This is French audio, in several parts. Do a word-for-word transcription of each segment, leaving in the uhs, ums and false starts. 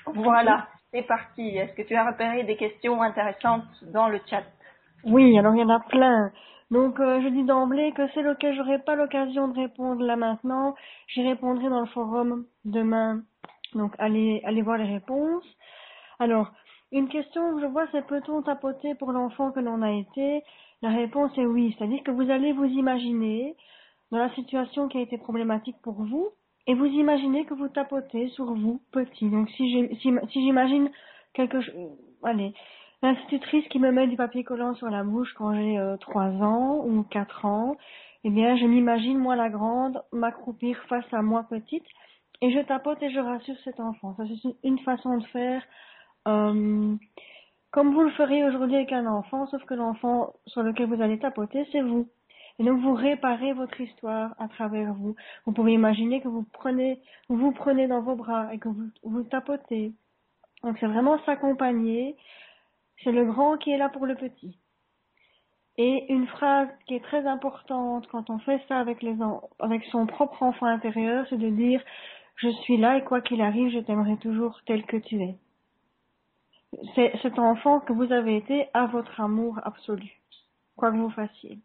Voilà, c'est parti. Est-ce que tu as repéré des questions intéressantes dans le chat? Oui, alors il y en a plein. Donc euh, je dis d'emblée que c'est lequel j'aurai pas l'occasion de répondre là maintenant. J'y répondrai dans le forum demain. Donc allez, allez voir les réponses. Alors, une question que je vois, c'est peut-on tapoter pour l'enfant que l'on a été? La réponse est oui, c'est-à-dire que vous allez vous imaginer dans la situation qui a été problématique pour vous et vous imaginez que vous tapotez sur vous petit. Donc si j'ai- si, si j'imagine quelque chose, allez, l'institutrice qui me met du papier collant sur la bouche quand j'ai euh, trois ans ou quatre ans, eh bien je m'imagine moi la grande m'accroupir face à moi petite et je tapote et je rassure cet enfant. Ça c'est une façon de faire euh, comme vous le feriez aujourd'hui avec un enfant, sauf que l'enfant sur lequel vous allez tapoter, c'est vous. Et donc vous réparez votre histoire à travers vous. Vous pouvez imaginer que vous prenez, vous vous prenez dans vos bras et que vous, vous tapotez. Donc c'est vraiment s'accompagner. C'est le grand qui est là pour le petit. Et une phrase qui est très importante quand on fait ça avec les en- avec son propre enfant intérieur, c'est de dire je suis là et quoi qu'il arrive, je t'aimerai toujours tel que tu es. C'est cet enfant que vous avez été à votre amour absolu, quoi que vous fassiez.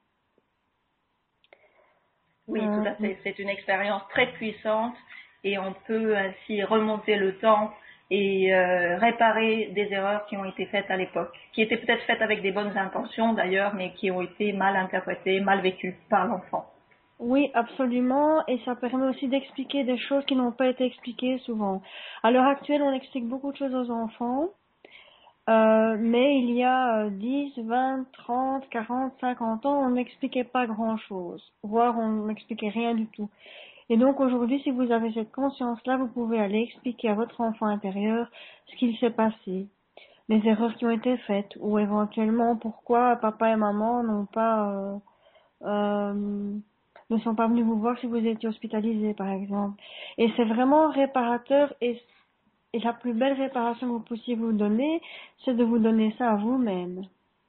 Oui, tout Euh, à fait. C'est une expérience très puissante et on peut ainsi remonter le temps et euh, réparer des erreurs qui ont été faites à l'époque, qui étaient peut-être faites avec des bonnes intentions d'ailleurs, mais qui ont été mal interprétées, mal vécues par l'enfant. oui, absolument, et ça permet aussi d'expliquer des choses qui n'ont pas été expliquées souvent. À l'heure actuelle, on explique beaucoup de choses aux enfants, euh, mais il y a euh, dix, vingt, trente, quarante, cinquante ans, on n'expliquait pas grand-chose, voire on n'expliquait rien du tout. Et donc aujourd'hui, si vous avez cette conscience-là, vous pouvez aller expliquer à votre enfant intérieur ce qu'il s'est passé, les erreurs qui ont été faites, ou éventuellement pourquoi papa et maman n'ont pas euh, euh, ne sont pas venus vous voir si vous étiez hospitalisé, par exemple. Et c'est vraiment réparateur, et, et la plus belle réparation que vous puissiez vous donner, c'est de vous donner ça à vous-même.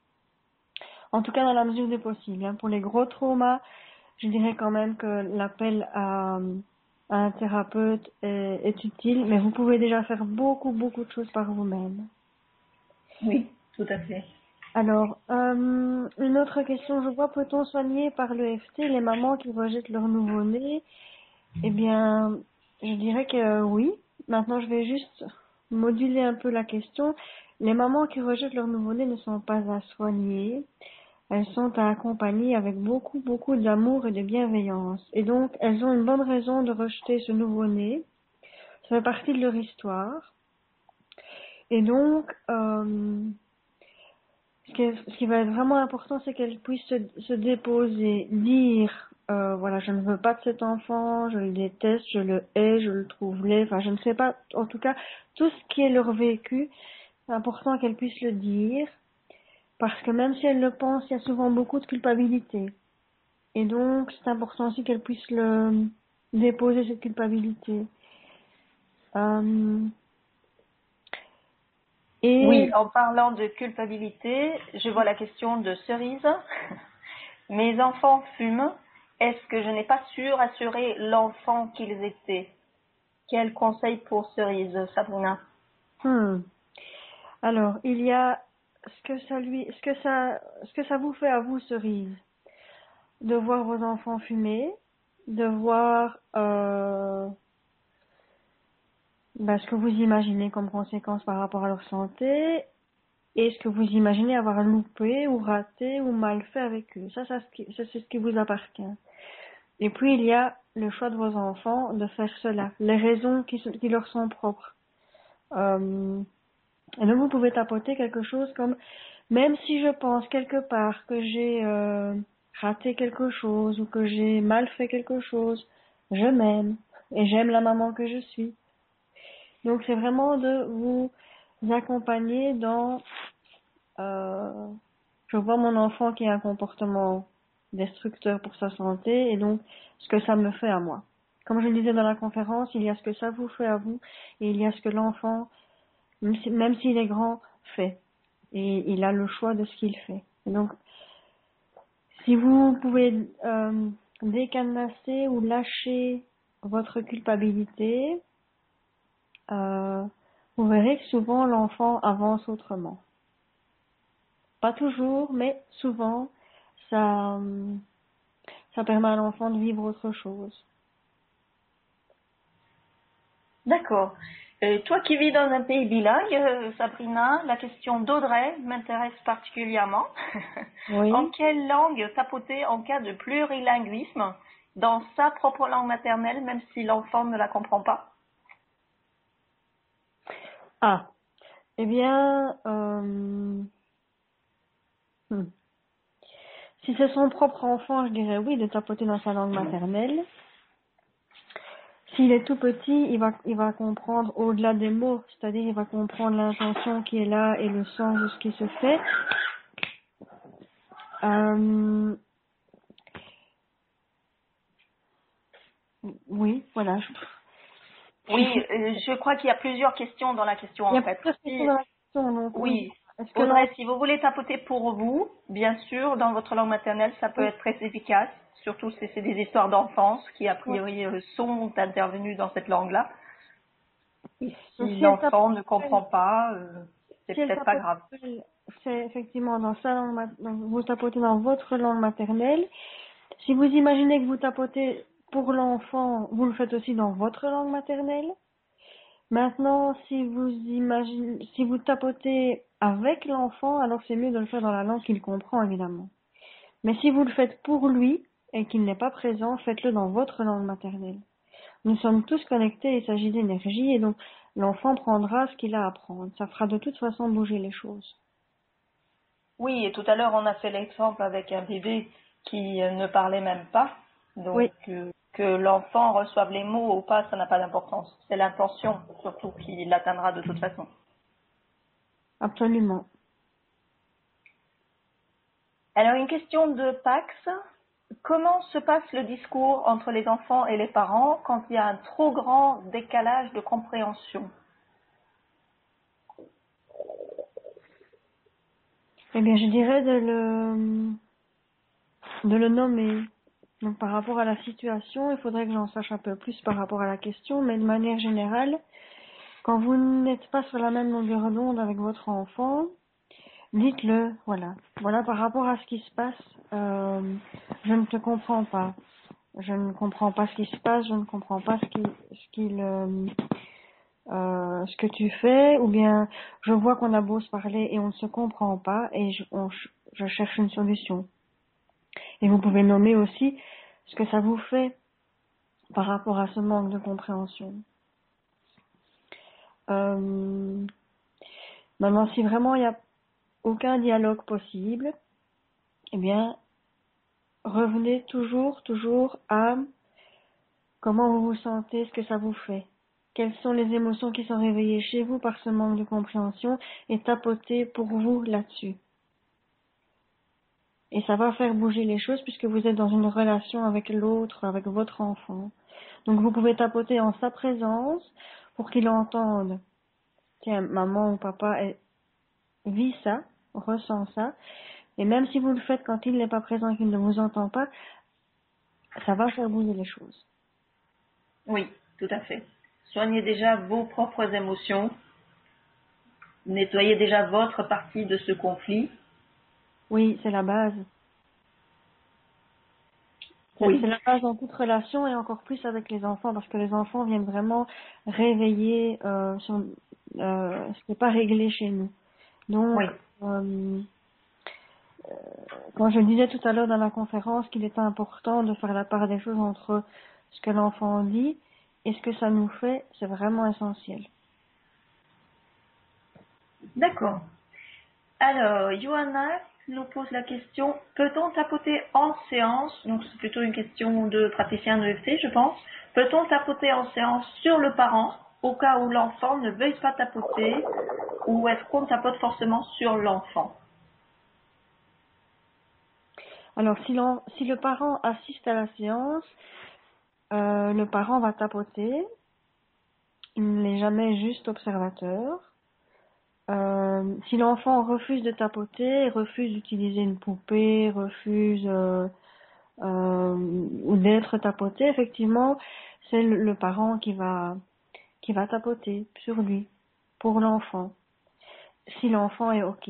En tout cas, dans la mesure des possibles. Hein. Pour les gros traumas, je dirais quand même que l'appel à, à un thérapeute est, est utile, mais vous pouvez déjà faire beaucoup, beaucoup de choses par vous-même. Oui, tout à fait. Alors, euh, une autre question, je vois, peut-on soigner par l'E F T les mamans qui rejettent leur nouveau-né? Eh bien, je dirais que oui. Maintenant, je vais juste moduler un peu la question. Les mamans qui rejettent leur nouveau-né ne sont pas à soigner. Elles sont à accompagner avec beaucoup, beaucoup d'amour et de bienveillance. Et donc, elles ont une bonne raison de rejeter ce nouveau-né. Ça fait partie de leur histoire. Et donc, euh, ce qui, est- ce qui va être vraiment important, c'est qu'elles puissent se, se déposer, dire, euh, voilà, je ne veux pas de cet enfant, je le déteste, je le hais, je le trouve laid, enfin, je ne sais pas, en tout cas, tout ce qui est leur vécu, c'est important qu'elles puissent le dire, parce que même si elles le pensent, il y a souvent beaucoup de culpabilité. Et donc, c'est important aussi qu'elles puissent le déposer, cette culpabilité. Euh, Oui, et en parlant de culpabilité, je vois la question de Cerise. Mes enfants fument. Est-ce que je n'ai pas su rassurer l'enfant qu'ils étaient? Quel conseil pour Cerise, Sabrina? hmm, alors, il y a ce que ça lui, ce que ça, ce que ça vous fait à vous, Cerise, de voir vos enfants fumer, de voir euh, bah, ce que vous imaginez comme conséquence par rapport à leur santé, et ce que vous imaginez avoir loupé ou raté ou mal fait avec eux. Ça, ça, ça, c'est ce qui vous appartient. Et puis, il y a le choix de vos enfants de faire cela, les raisons qui, qui leur sont propres. Euh, et donc, vous pouvez tapoter quelque chose comme, même si je pense quelque part que j'ai euh, raté quelque chose ou que j'ai mal fait quelque chose, je m'aime et j'aime la maman que je suis. Donc, c'est vraiment de vous accompagner dans euh, je vois mon enfant qui a un comportement destructeur pour sa santé et donc ce que ça me fait à moi. Comme je le disais dans la conférence, il y a ce que ça vous fait à vous et il y a ce que l'enfant, même si- même s'il est grand, fait. Et il a le choix de ce qu'il fait. Et donc, si vous pouvez euh, décadenasser ou lâcher votre culpabilité, euh, Vous verrez que souvent l'enfant avance autrement. Pas toujours, mais souvent, ça, hum, ça permet à l'enfant de vivre autre chose. D'accord. Euh, toi qui vis dans un pays bilingue, euh, Sabrina, la question d'Audrey m'intéresse particulièrement. En Oui. quelle langue tapoter en cas de plurilinguisme dans sa propre langue maternelle, même si l'enfant ne la comprend pas? Ah, eh bien, euh, hmm. si c'est son propre enfant, je dirais oui, de tapoter dans sa langue maternelle. S'il est tout petit, il va, il va comprendre au-delà des mots, c'est-à-dire il va comprendre l'intention qui est là et le sens de ce qui se fait. Euh, oui, voilà. Je- Oui, euh, je crois qu'il y a plusieurs questions dans la question Il y en a fait. plusieurs questions Si, dans la question, donc oui. oui, Est-ce que Audrey, l'enfant... si vous voulez tapoter pour vous, bien sûr, dans votre langue maternelle, ça peut être très efficace, surtout si c'est des histoires d'enfance qui, a priori, euh, sont intervenues dans cette langue-là. Et Donc si si elle tape l'enfant ne pour elle, comprend pas, euh, c'est si elle peut-être pas tapote grave. pour elle, c'est effectivement dans sa langue, mat- donc vous tapotez dans votre langue maternelle. Si vous imaginez que vous tapotez pour l'enfant, vous le faites aussi dans votre langue maternelle. Maintenant, si vous imaginez, si vous tapotez avec l'enfant, alors c'est mieux de le faire dans la langue qu'il comprend, évidemment. Mais si vous le faites pour lui et qu'il n'est pas présent, faites-le dans votre langue maternelle. Nous sommes tous connectés, il s'agit d'énergie et donc l'enfant prendra ce qu'il a à prendre. Ça fera de toute façon bouger les choses. Oui, et tout à l'heure, on a fait l'exemple avec un bébé qui euh, ne parlait même pas. Oui, Donc, euh, que l'enfant reçoive les mots ou pas, ça n'a pas d'importance. C'est l'intention, surtout, qui l'atteindra de toute façon. absolument. Alors, une question de Pax. Comment se passe le discours entre les enfants et les parents quand il y a un trop grand décalage de compréhension? Eh bien, je dirais de le, de le nommer. Donc, par rapport à la situation, il faudrait que j'en sache un peu plus par rapport à la question, mais de manière générale, quand vous n'êtes pas sur la même longueur d'onde avec votre enfant, dites-le, voilà. Voilà, par rapport à ce qui se passe, euh, je ne te comprends pas. Je ne comprends pas ce qui se passe, je ne comprends pas ce qui, ce qu'il, euh, euh, ce que tu fais, ou bien je vois qu'on a beau se parler et on ne se comprend pas et je, on ch- je cherche une solution. Et vous pouvez nommer aussi ce que ça vous fait par rapport à ce manque de compréhension. Euh, maintenant, si vraiment il n'y a aucun dialogue possible, eh bien, revenez toujours, toujours à comment vous vous sentez, ce que ça vous fait. Quelles sont les émotions qui sont réveillées chez vous par ce manque de compréhension et tapotez pour vous là-dessus. Et ça va faire bouger les choses puisque vous êtes dans une relation avec l'autre, avec votre enfant. Donc vous pouvez tapoter en sa présence pour qu'il entende. Tiens, maman ou papa elle vit ça, ressent ça. Et même si vous le faites quand il n'est pas présent et qu'il ne vous entend pas, ça va faire bouger les choses. Oui, tout à fait. Soignez déjà vos propres émotions. Nettoyez déjà votre partie de ce conflit. Oui, c'est la base. C'est c'est Oui, la base dans toute relation et encore plus avec les enfants parce que les enfants viennent vraiment réveiller euh, son- euh, ce qui n'est pas réglé chez nous. oui. Donc, euh, quand je disais tout à l'heure dans la conférence qu'il était important de faire la part des choses entre ce que l'enfant dit et ce que ça nous fait, c'est vraiment essentiel. D'accord. Alors, Johanna nous pose la question, peut-on tapoter en séance? Donc c'est plutôt une question de praticien de E F T, je pense. Peut-on tapoter en séance sur le parent au cas où l'enfant ne veuille pas tapoter, ou est-ce qu'on tapote forcément sur l'enfant? Alors, si, l'en- si le parent assiste à la séance, euh, le parent va tapoter. Il n'est jamais juste observateur. Euh, si l'enfant refuse de tapoter, refuse d'utiliser une poupée, refuse euh, euh, ou d'être tapoté, effectivement, c'est le, le parent qui va qui va tapoter sur lui pour l'enfant, si l'enfant est OK.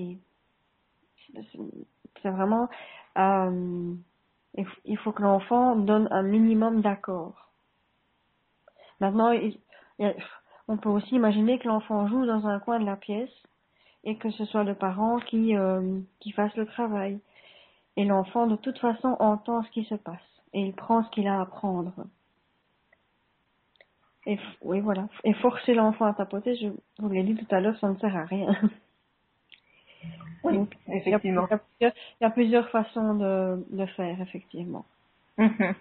C'est vraiment, euh, il faut que l'enfant donne un minimum d'accord. Maintenant, il, il, on peut aussi imaginer que l'enfant joue dans un coin de la pièce et que ce soit le parent qui, euh, qui fasse le travail. Et l'enfant, de toute façon, entend ce qui se passe et il prend ce qu'il a à prendre. Et oui, voilà. Et forcer l'enfant à tapoter, je vous l'ai dit tout à l'heure, ça ne sert à rien. Oui, Donc, effectivement. il y a, il y a, plusieurs, il y a plusieurs façons de, de faire, effectivement. Mm-hmm.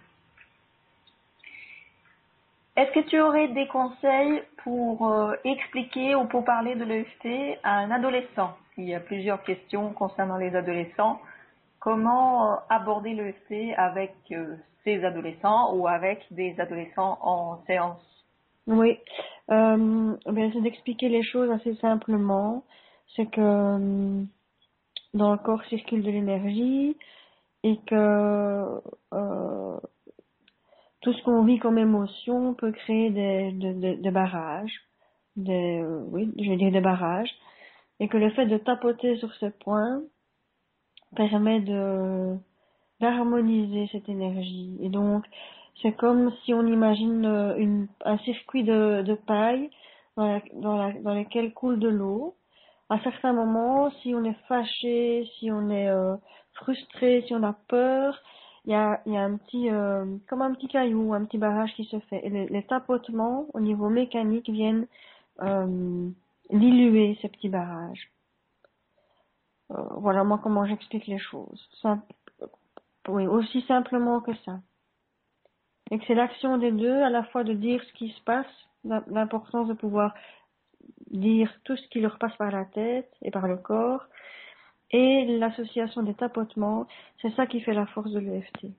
Est-ce que tu aurais des conseils pour euh, expliquer ou pour parler de l'E F T à un adolescent? Il y a plusieurs questions concernant les adolescents. Comment euh, aborder l'E F T avec euh, ces adolescents ou avec des adolescents en séance? Oui, euh, ben, c'est d'expliquer les choses assez simplement. C'est que euh, dans le corps circule de l'énergie et que euh, tout ce qu'on vit comme émotion peut créer des, des, des, des barrages, des, euh, oui, je veux dire des barrages, et que le fait de tapoter sur ce point permet de d'harmoniser cette énergie. Et donc, c'est comme si on imagine euh, une, un circuit de, de paille dans, la, dans, la, dans lequel coule de l'eau. À certains moments, si on est fâché, si on est euh, frustré, si on a peur, il y a, il y a un petit, euh, comme un petit caillou, un petit barrage qui se fait. Et les, les tapotements, au niveau mécanique, viennent euh, diluer ces petits barrages. Euh, voilà moi comment j'explique les choses. Simple, oui, aussi simplement que ça. Et que c'est l'action des deux, à la fois de dire ce qui se passe, l'importance de pouvoir dire tout ce qui leur passe par la tête et par le corps, et l'association des tapotements, c'est ça qui fait la force de l'E F T.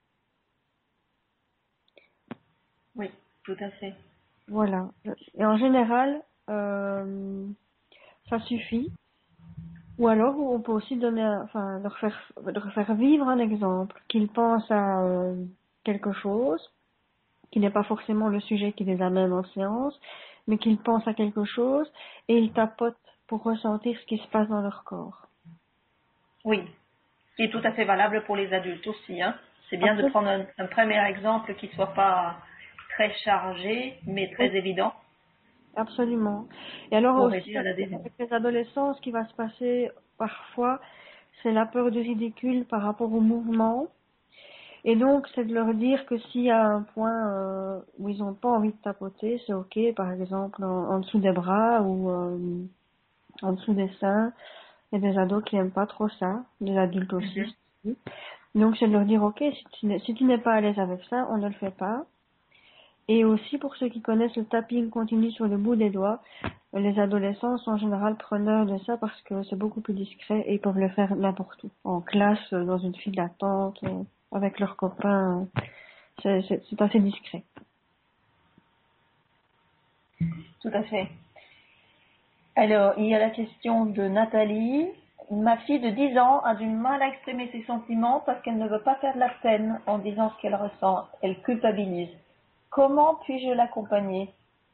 Oui, tout à fait. Voilà. Et en général, euh, ça suffit. Ou alors, on peut aussi donner, un, enfin, leur faire, leur faire vivre un exemple, qu'ils pensent à euh, quelque chose, qui n'est pas forcément le sujet qui les amène en séance, mais qu'ils pensent à quelque chose et ils tapotent pour ressentir ce qui se passe dans leur corps. Oui, qui est tout à fait valable pour les adultes aussi. Hein. C'est bien de Absolument. prendre un, un premier exemple qui ne soit pas très chargé, mais Oui, très évident absolument. Et alors pour aussi, aider à l'adhésion. avec les adolescents, ce qui va se passer parfois, c'est la peur du ridicule par rapport au mouvement. Et donc, c'est de leur dire que s'il y a un point euh, où ils n'ont pas envie de tapoter, c'est ok, par exemple en, en dessous des bras ou euh, en dessous des seins. Il y a des ados qui n'aiment pas trop ça, des adultes Mhm. aussi. Donc, c'est de leur dire, ok, si tu n'es si tu n'es pas à l'aise avec ça, on ne le fait pas. Et aussi, pour ceux qui connaissent le tapping continu sur le bout des doigts, les adolescents sont en général preneurs de ça parce que c'est beaucoup plus discret et ils peuvent le faire n'importe où. En classe, dans une file d'attente, euh, avec leurs copains. C'est c'est- c'est assez discret. Tout à fait. Alors, il y a la question de Nathalie. Ma fille de dix ans a du mal à exprimer ses sentiments parce qu'elle ne veut pas faire de la peine en disant ce qu'elle ressent. Elle culpabilise. Comment puis-je l'accompagner?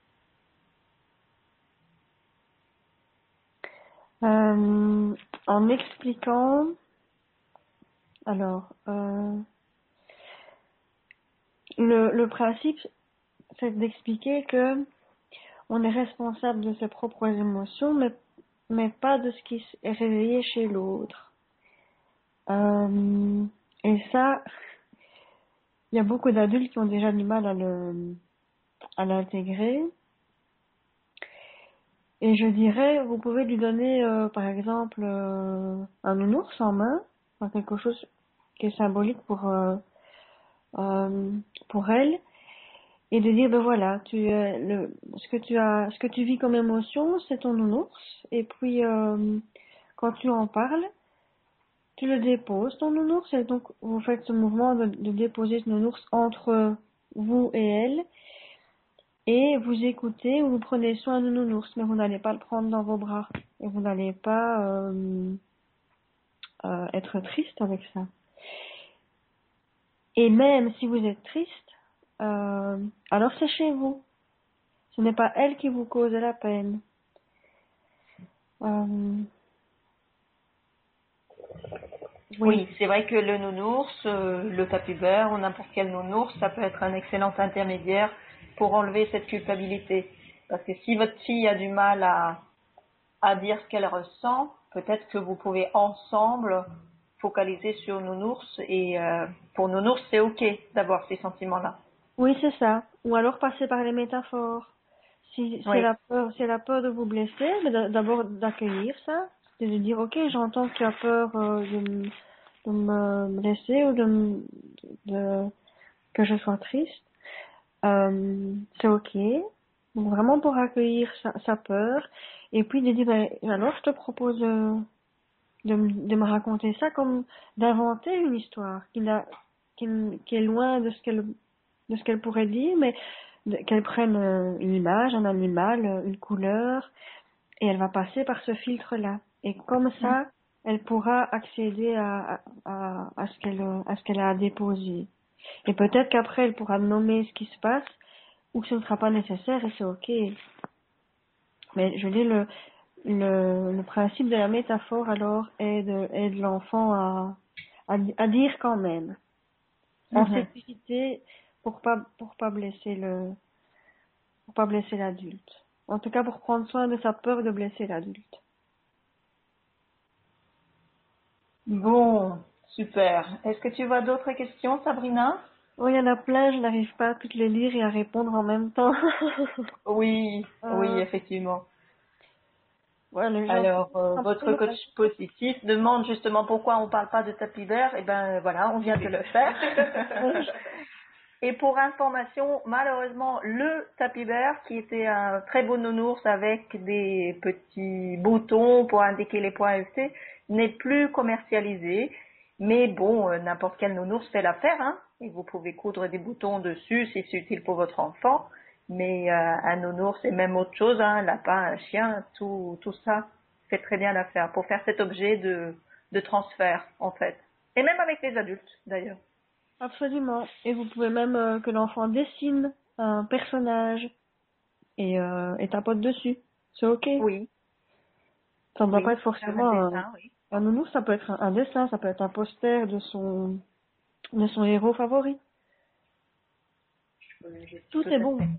Euh, en expliquant, alors, euh, le, le principe, c'est d'expliquer que on est responsable de ses propres émotions, mais, mais pas de ce qui est réveillé chez l'autre. Euh, et ça, il y a beaucoup d'adultes qui ont déjà du mal à le, à l'intégrer. Et je dirais, vous pouvez lui donner, euh, par exemple, euh, un nounours en main, enfin, quelque chose qui est symbolique pour euh, euh, pour elle, et de dire ben voilà, tu euh, le ce que tu as, ce que tu vis comme émotion, c'est ton nounours, et puis euh, quand tu en parles, tu le déposes ton nounours, et donc vous faites ce mouvement de, de déposer ce nounours entre vous et elle. Et vous écoutez ou vous prenez soin de nounours, mais vous n'allez pas le prendre dans vos bras. Et vous n'allez pas euh, euh, être triste avec ça. Et même si vous êtes triste, euh, alors c'est chez vous. Ce n'est pas elle qui vous cause la peine. Euh, oui, Oui, c'est vrai que le nounours, euh, le tapis-vert ou n'importe quel nounours, ça peut être un excellent intermédiaire pour enlever cette culpabilité. Parce que si votre fille a du mal à, à dire ce qu'elle ressent, peut-être que vous pouvez ensemble focaliser sur nounours et euh, pour nounours, c'est ok d'avoir ces sentiments-là. oui, c'est ça. Ou alors passer par les métaphores. Si c'est Oui. la peur, c'est la peur de vous blesser, mais d'a- d'abord d'accueillir ça, c'est de dire ok, j'entends que tu as peur euh, de, m- de me blesser ou de, m- de que je sois triste. Euh, c'est ok. Donc vraiment pour accueillir sa, sa peur et puis de dire ben, alors je te propose euh, de, m- de me raconter ça comme d'inventer une histoire qui, n'a- qui, n- qui est loin de ce qu'elle de ce qu'elle pourrait dire, mais de- qu'elle prenne euh, une image, un animal, euh, une couleur, et elle va passer par ce filtre-là. Et comme ça, elle pourra accéder à, à, à, à ce qu'elle à ce qu'elle a à déposer. Et peut-être qu'après, elle pourra nommer ce qui se passe, ou que ce ne sera pas nécessaire, et c'est ok. Mais je dis le, le, le principe de la métaphore alors est de, est de l'enfant à, à, à dire quand même, en Mhm. sécurité, pour pas pour pas blesser le pour pas blesser l'adulte. En tout cas, pour prendre soin de sa peur de blesser l'adulte. Bon, super. Est-ce que tu vois d'autres questions, Sabrina? Oh, il y en a plein, je n'arrive pas à toutes les lire et à répondre en même temps. Oui, oui, euh, effectivement. ouais, les gens Alors, euh, un peu votre dans coach la- positif demande justement pourquoi on ne parle pas de tapis vert. Eh ben voilà, on vient de le faire. Oui. Et pour information, malheureusement, le tapis vert, qui était un très beau nounours avec des petits boutons pour indiquer les points F T, n'est plus commercialisé. Mais bon, euh, n'importe quel nounours fait l'affaire, hein. Et vous pouvez coudre des boutons dessus si c'est utile pour votre enfant. Mais euh, un nounours, c'est même autre chose, hein, un lapin, un chien, tout, tout ça fait très bien l'affaire pour faire cet objet de, de transfert, en fait. Et même avec les adultes, d'ailleurs. Absolument. Et vous pouvez même euh, que l'enfant dessine un personnage et, euh, et tapote dessus. C'est ok. Oui, Ça ne doit pas oui, être faire un forcément un, dessin, oui. un nounours, ça peut être un, un dessin, ça peut être un poster de son de son héros favori. Tout Tout est à bon. fait.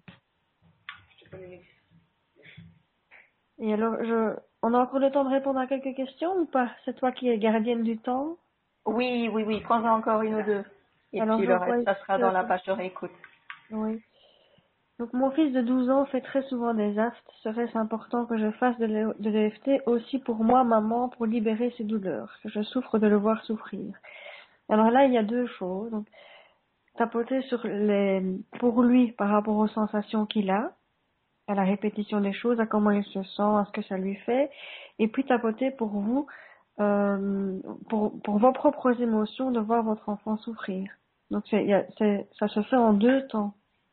Et alors, je, on a encore le temps de répondre à quelques questions ou pas? C'est toi qui es gardienne du temps. Oui, oui, oui, prends-en encore une ou deux. Et Alors, puis je le vois reste, ici ça sera dans que, la page de réécoute. oui. Donc, mon fils de douze ans fait très souvent des aftes. Serait-ce important que je fasse de l'E- de l'E F T aussi pour moi, maman, pour libérer ses douleurs? Que je souffre de le voir souffrir. Alors là, il y a deux choses. Donc, tapoter sur les, pour lui, par rapport aux sensations qu'il a, à la répétition des choses, à comment il se sent, à ce que ça lui fait, et puis tapoter pour vous, euh, pour, pour vos propres émotions, de voir votre enfant souffrir. Donc c'est, il y a- c'est, ça se fait en deux temps,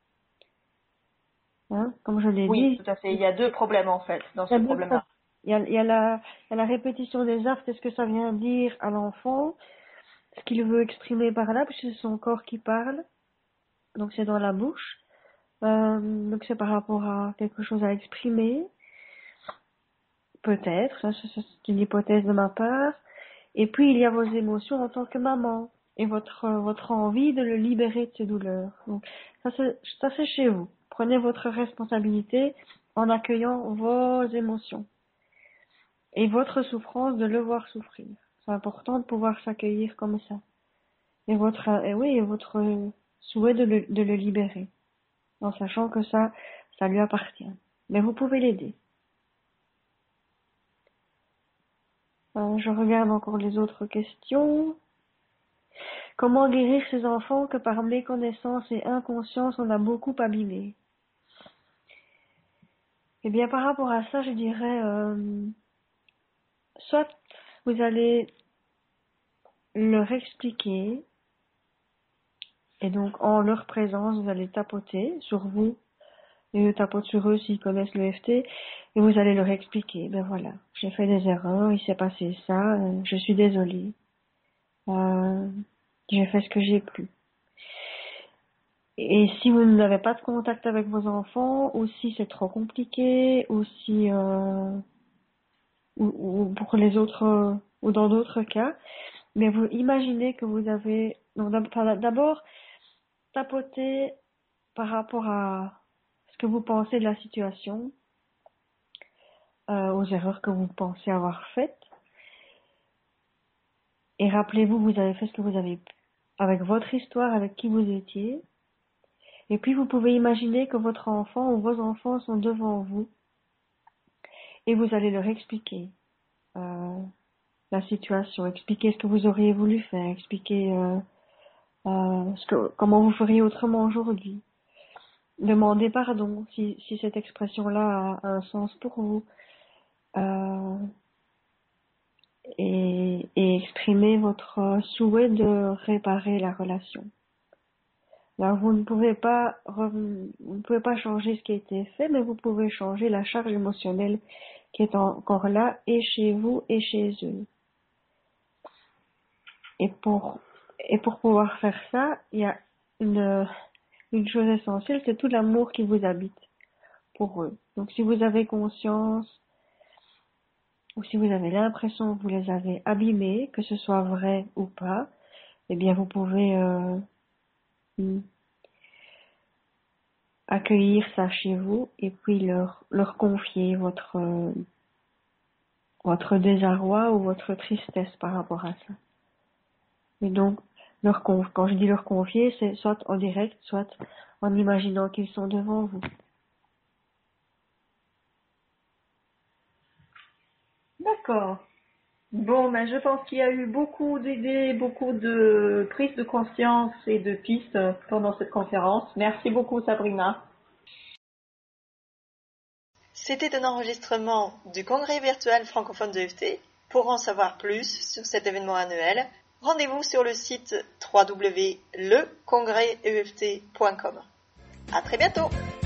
hein, comme je l'ai Oui, dit. tout à fait. Il Il y a deux problèmes en fait dans y a ce deux pro- problème-là. il y a, il y a la, il y a la répétition des actes, est-ce que ça vient dire à l'enfant ce qu'il veut exprimer par là, puisque c'est son corps qui parle, donc c'est dans la bouche. Euh, donc c'est par rapport à quelque chose à exprimer. Peut-être, ça, ça, c'est une hypothèse de ma part. Et puis il y a vos émotions en tant que maman et votre euh, votre envie de le libérer de ses douleurs. Donc ça c'est ça c'est chez vous. Prenez votre responsabilité en accueillant vos émotions et votre souffrance de le voir souffrir. C'est important de pouvoir s'accueillir comme ça. Et votre euh, et oui et votre euh, souhait de le de le libérer en sachant que ça ça lui appartient. Mais vous pouvez l'aider. Euh, je regarde encore les autres questions. Comment guérir ces enfants que par méconnaissance et inconscience on a beaucoup abîmés? Eh bien, par rapport à ça, je dirais, euh, soit vous allez leur expliquer, et donc en leur présence, vous allez tapoter sur vous, et eux tapotent sur eux s'ils connaissent le F T, et vous allez leur expliquer, ben voilà, j'ai fait des erreurs, il s'est passé ça, euh, je suis désolée, euh, j'ai fait ce que j'ai pu. Et si vous n'avez pas de contact avec vos enfants, ou si c'est trop compliqué, ou si euh, ou, ou pour les autres, ou dans d'autres cas. Mais vous imaginez que vous avez, donc d'abord, tapoter par rapport à ce que vous pensez de la situation, euh, aux erreurs que vous pensez avoir faites. Et rappelez-vous, vous avez fait ce que vous avez pu, avec votre histoire, avec qui vous étiez. Et puis vous pouvez imaginer que votre enfant ou vos enfants sont devant vous et vous allez leur expliquer euh, la situation, expliquer ce que vous auriez voulu faire, expliquer euh, euh, ce que, comment vous feriez autrement aujourd'hui. Demandez pardon si, si cette expression-là a un sens pour vous. Euh, et, et exprimer votre souhait de réparer la relation. Alors vous ne pouvez pas vous ne pouvez pas changer ce qui a été fait, mais vous pouvez changer la charge émotionnelle qui est encore là, et chez vous et chez eux. Et pour et pour pouvoir faire ça, il y a une une chose essentielle, c'est tout l'amour qui vous habite pour eux. Donc si vous avez conscience, ou si vous avez l'impression que vous les avez abîmés, que ce soit vrai ou pas, eh bien vous pouvez euh, accueillir ça chez vous et puis leur leur confier votre euh, votre désarroi ou votre tristesse par rapport à ça. Et donc leur conf- quand je dis leur confier, c'est soit en direct, soit en imaginant qu'ils sont devant vous. D'accord. Bon, ben, je pense qu'il y a eu beaucoup d'idées, beaucoup de prises de conscience et de pistes pendant cette conférence. Merci beaucoup, Sabrina. C'était un enregistrement du Congrès virtuel francophone de E F T. Pour en savoir plus sur cet événement annuel, rendez-vous sur le site w w w point le congrès e f t point com. À très bientôt!